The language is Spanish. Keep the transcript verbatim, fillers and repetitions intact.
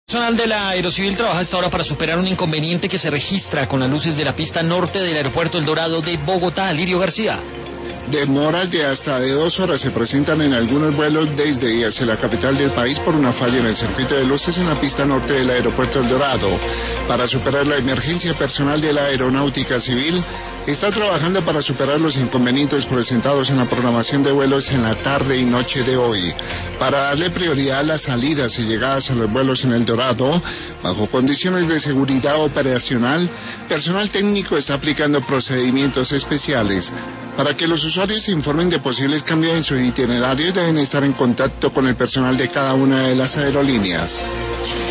Personal de la Aerocivil trabaja a esta hora para superar un inconveniente que se registra con las luces de la pista norte del aeropuerto El Dorado de Bogotá. Lirio García. Demoras de hasta de dos horas se presentan en algunos vuelos desde y hacia la capital del país por una falla en el circuito de luces en la pista norte del aeropuerto El Dorado. Para superar la emergencia, personal de la Aeronáutica Civil está trabajando para superar los inconvenientes presentados en la programación de vuelos en la tarde y noche de hoy. Para darle prioridad a las salidas y llegadas a los vuelos en El Dorado, bajo condiciones de seguridad operacional, personal técnico está aplicando procedimientos especiales. Para que los usuarios se informen de posibles cambios en su itinerario, deben estar en contacto con el personal de cada una de las aerolíneas.